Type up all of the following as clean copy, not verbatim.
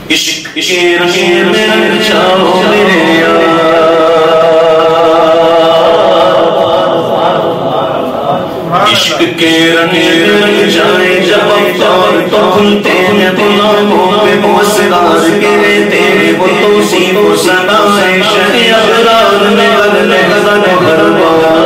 عشق کے رنگ میں رنگ جاؤ میرے یار، عشق کے رنگ میں رنگ جائے جب افطار تو کھلتے ہیں غلاموں پہ موسرار گرے تیرے وہ توصیف و ثنائے شہ ابرار میں بدلے غزل ہر بار۔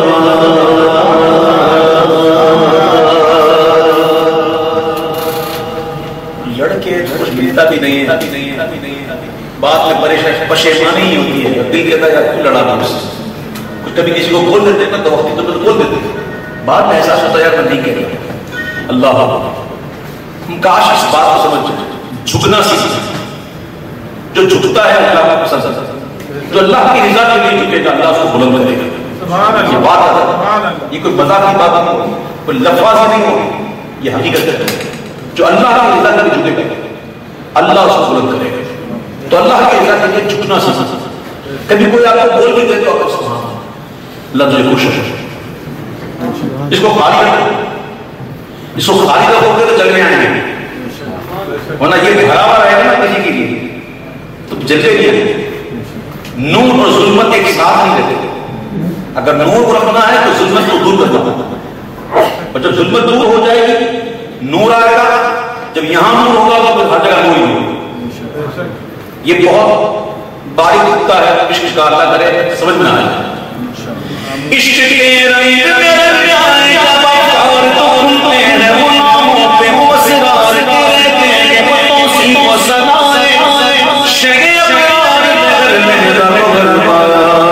لڑکے کچھ ملتا بھی نہیں ہے، بات میں پشیمانی ہی ہوتی ہے، دل کہتا ہے یار کیوں لڑا مجھ سے، کچھ کبھی کسی کو بول دیتے نا تو وقت تو بول دیتے، بعد میں احساس ہوتا ہے یار میں نہیں کہہ رہا۔ اللہ ہم کاش اس بات کو سمجھ جھکنا سیکھیں، جو جھکتا ہے اللہ کا پسند، جو اللہ کی رضا کے لیے جھکے گا اللہ اس کو بلند کرے گا۔ یہ بات ہے، یہ کوئی مذاق کی بات نہیں ہوگی، کوئی لفظ نہیں ہوگی، یہ حقیقت ہے۔ جو اللہ کی رضا کے لیے جھکے گا اللہ اس کو بلند کرے گا۔ تو اللہ کی رضا کے لیے جھکنا سیکھیں۔ کبھی کوئی آپ کو بول بھی دے تو آپ سبحان اللہ تجھے خوش ہے، اس کو خالی رکھو، اس کو خالی رکھو گے تو جلنے آئیں گے، ورنہ یہ بھرا ہوا رہے گا نا کسی کے لیے تو جلتے نہیں۔ نور اور ظلمت ایک ساتھ نہیں رہتے، اگر نور کو رکھنا ہے تو ظلمت کو دور کرنا ہوگا، اور جب ظلمت دور ہو جائے گی نور آئے گا، جب یہاں نور ہوگا تو ہر جگہ نور ہی ہوگا۔ یہ بہت باریک نکتہ ہے، عشق کا اللہ کرے سمجھ میں آئے۔ عشق کے رنگ میں رنگ جائے جب افطار تو کھلتے ہیں غلاموں پہ موسرار گرے تیرے وہ توصیف و ثنائے شہ ابرار میں بدلے غزل ہر بار۔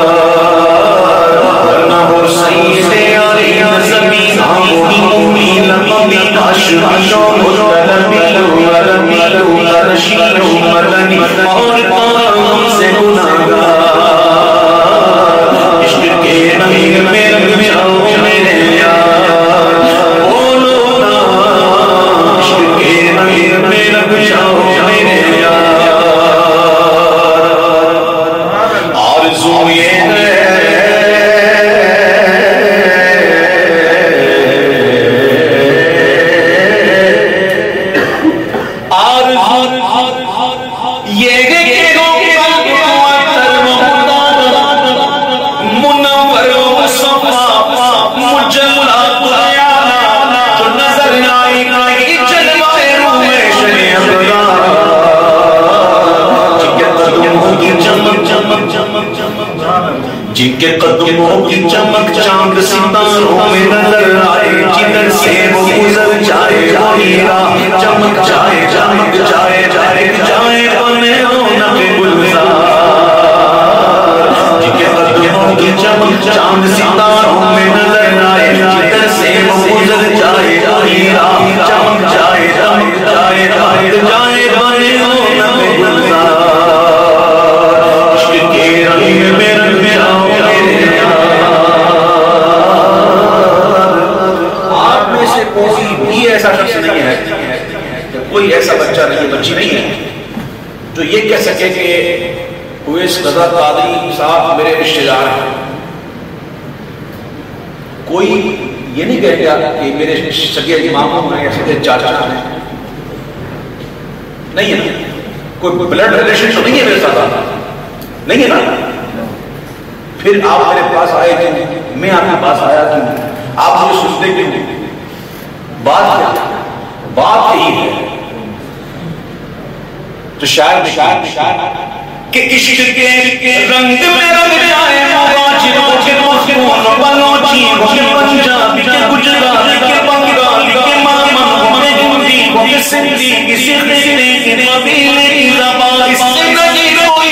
ورنہ وہ سید علی زمین آمونی لمبی کاشمانو مطلبی لرمی لرشی مدنی اور کام سے گناہگار۔ عشق کے رنگ میں رنگ جاؤ میرے یار، بولو نا عشق کے رنگ میں رنگ جاؤ میرے یار۔ آرزو یہ ہے جن کے قدموں کی چمک چاند ستاروں میں نظر آئے، جدھر سے وہ گزر جائے وہی راہ چمک جائے چمک جائے جائے جائے بنے رونق گلزار۔ جن کے قدموں کی چمک چاند ستاروں میں نظر آئے، جدھر سے وہ گزر جائے وہی راہ چمک جائے چمک جائے جائے جائے بنے رونق گلزار۔ عشق کے رنگ میں رنگ جاؤ میرے یار۔ آپ میں سے کوئی بھی ایسا شخص نہیں ہے، کوئی ایسا بچہ نہیں بچی نہیں ہے جو یہ کہہ سکے کہ اویس رضا قادری صاحب میرے رشتے دار ہیں۔ کوئی یہ نہیں کہے گا کہ میرے سگے ماموں ہیں یا سگے چاچا ہیں، نہیں ہے نا، کوئی بلڈ ریلیشن تو نہیں ہے میرے ساتھ، نہیں ہے نا۔ پھر آپ میرے پاس آئے کیوں، میں آپ کے پاس آیا کیوں، آپ مجھے سوچتے کیوں؟ بات کیا، بات یہی ہے تو شاید کہ عشق کے رنگ میں رنگ جائے مہاجروں کے مسلموں بلوچی کے پنجابی کے گجراتی کے بنگالی کے مامن کے ہندی کے سندھی کے سکھی کے قبیلے کی زبان اس سے نہیں کوئی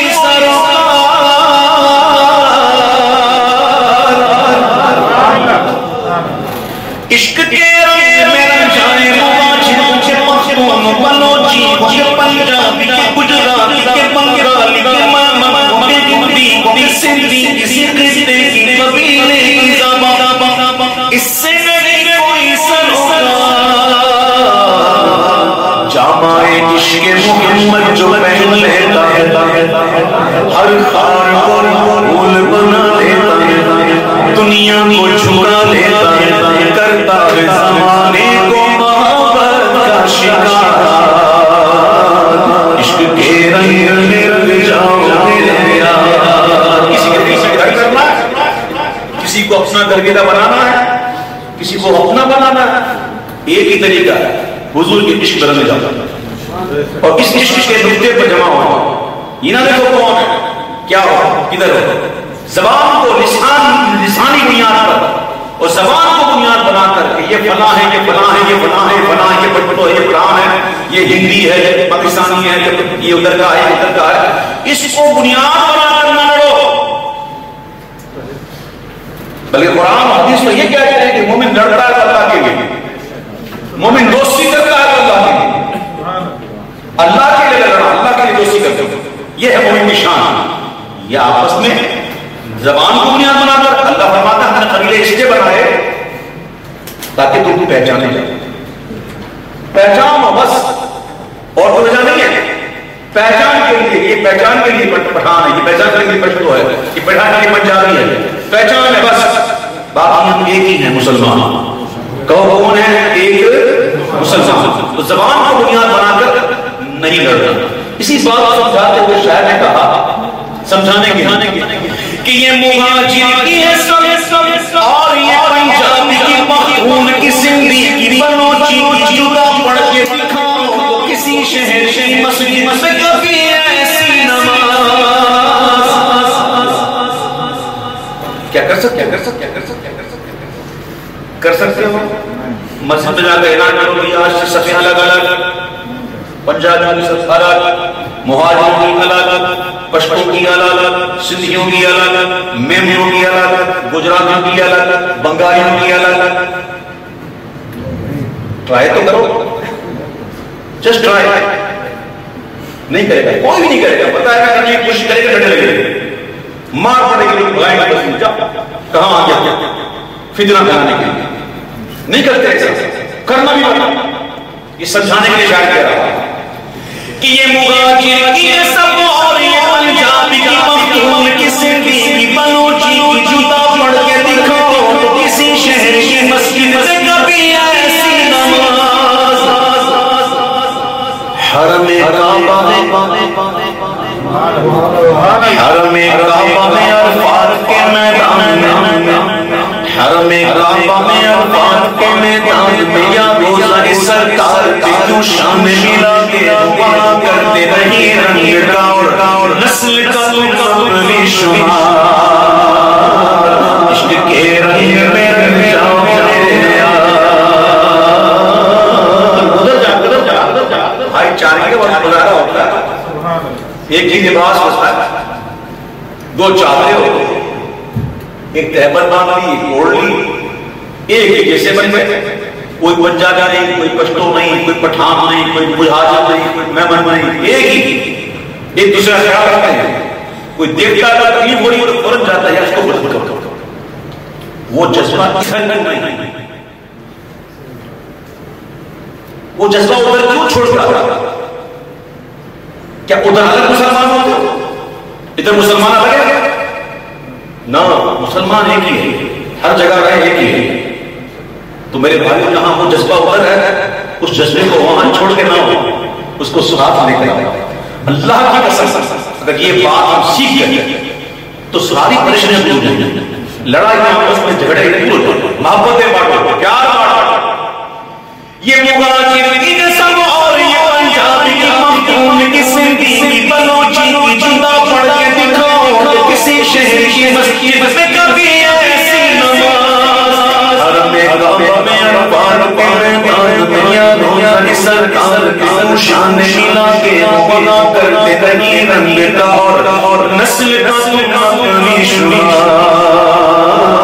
سروکار۔ عشق کے رنگ میں رنگ جائے مہاجروں کے مسلموں بلوچی کے پنجابی کے گجراتی کے بنگالی کے مامن کے ہندی کے سندھی کے سکھی کے قبیلے کی زبان اس سے نہیں کوئی سروکار۔ جامع عشق محمد جو پہن لیتا ہے ہر خار کو پھول بنا لیتا ہے، دنیا کو جھکا لیتا ہے، کرتا ہے زمانے کو محبت کا شکار۔ عشق کے دوسرے کا بنانا ہے، کسی کو اپنا بنانا ہے، ایک ہی طریقہ ہے، حضور کی عشق بننے جاتا اور اس عشق کے نقطے پر جمع ہوا. یہ نہ دیکھو کون ہے، کیا ہو، کدھر ہو. زبان کو لسانی بنیاد پر اور زبان کو بنیاد بنا کر کہ یہ فلاں ہے، یہ فلاں ہے، یہ فلاں ہے، فلاں ہے، یہ پٹھو ہے، یہ فلاں ہے، یہ ہندی ہے، یہ پاکستانی ہے، یہ ادھر کا ہے، یہ ادھر کا ہے، اس کو بنیاد بنا کر نہ لڑو. بلکہ قرآن و حدیث میں یہ کہتے ہیں کہ مومن لڑتا ہے اللہ کے لیے، مومن دوستی کرتا ہے اللہ کے لیے، اللہ کے لیے لڑنا، اللہ کے لیے دوستی کرتے ہیں. یہ ہے مومن کی شان. یہ آپس میں زبان کو بنیاد بنا کر اللہ فرماتا ہے ہم نے قبیلے اس لیے بنائے تاکہ تم پہچانے جائے. پہچان بس اور کوئی وجہ نہیں ہے. پہچان کے لیے، یہ پہچان کے لیے پٹھان ہے، یہ پہچان کے لیے پشتو ہے، یہ پہچان کے لیے پنجابی ہے، پہچان ہے بس. باقی ہم ایک ہی ہیں مسلمان. کہو کون ہے؟ ایک مسلمان. تو زبان کو بنیاد بنا کر نہیں لڑنا. اسی بات کو سمجھاتے ہوئے شاعر نے کہا، سمجھانے کے کہ یہ مہاجر کی ہے سب اور یہ پنجابی کی پختون کی سندھی کی بلوچی کی جدا پڑھ کے دکھاؤ تو کسی شہر کی مسجد میں کبھی ایسی نماز. کیا کر سکتے ہو؟ مسجد میں جا کے اعلان کرو کہ آج سے صفیں الگ الگ، پنجابیوں کی صف الگ، مہاجروں کی الگ، پشتو کی الگ، سندھیوں کی الگ، میمیوں کی الگ، گجراتیوں کی الگ، بنگالیوں کی الگ. ٹرائی تو کرو، جسٹ ٹرائی. نہیں کرے گا، کوئی بھی نہیں کرے گا. بتائے گا کہ کوشش کرے گا، ڈٹے لگے مار پڑے گی، بھگائیں گے بس. جا کہاں آ گیا فتنہ پھیلانے کے لیے. نہیں کرتے ایسا، کرنا بھی بتا. یہ سمجھانے کے لیے شاید کہہ رہا ہے کہ یہ مغاجر کی سب اور یہ پنجابی کی پختون کی سندھی کی بلوچی کی جوتا پڑھ کے دکھاؤ تو کسی شہر کی مسجد سے کبھی ایسی نماز. حرم کعبہ میں عرفات کے میدان میں، حرم کعبہ میں عرفات کے میدان میں یا روزہ سرکار کی کیوں شان ملا کے وہاں کرتے رہی رنگ کا اور نسل کا قبل شمار. عشق کے رنگ میں جاؤ بھائی. چار کے بعد گزارا ہوتا ہے. ایک ہی لباس ہوتا ہے، دو چادریں ہوتے ہیں، ایک تہبند باندھ لی، ایک اوڑھ لی، ایک ہی جیسے بن گئے. کوئی پنجابی نہیں، کوئی پشتو نہیں، کوئی پٹھان نہیں، کوئی مہاجر نہیں، کوئی میمن نہیں، ایک ہی. ایک دوسرے کا خیال رکھتے ہیں. کوئی دیکھتا ہے تکلیف ہو رہی ہے تو فوراً جاتا ہے اس کو مدد کرو. وہ جذبہ نہیں، وہ جذبہ ادھر کیوں چھوڑتا ہے؟ کیا ادھر الگ مسلمان ہوتے، ادھر مسلمان الگ ہے؟ نہ، مسلمان ایک ہی ہے، ہر جگہ رہے ایک ہی ہے. تو میرے بھائی جہاں وہ جذبہ ادھر ہے اس جذبے کو وہاں چھوڑ کے نہ ہو، اس کو ساتھ لے کر اللہ کی قسم اگر یہ بات ہم سیکھ گئے تو ساری پریشانیاں دور ہو جائیں. لڑائی آپس میں جھگڑے دور ہو جائیں، محبتیں بانٹو، پیار بانٹو. یہ مغاجر کی قسم اور یہ پنجابی کی پختون کی سندھی کی بلوچی کی جدا پڑھ کے دکھاؤ تو کسی شہر کی مسجد میں کبھی ایسی نماز. حرم کعبہ میں عرفات کے میدان میں یا روزہ سرکار کی شان ملا کے بنا کرتے رہی رنگ کا اور نسل کا قبل شمار.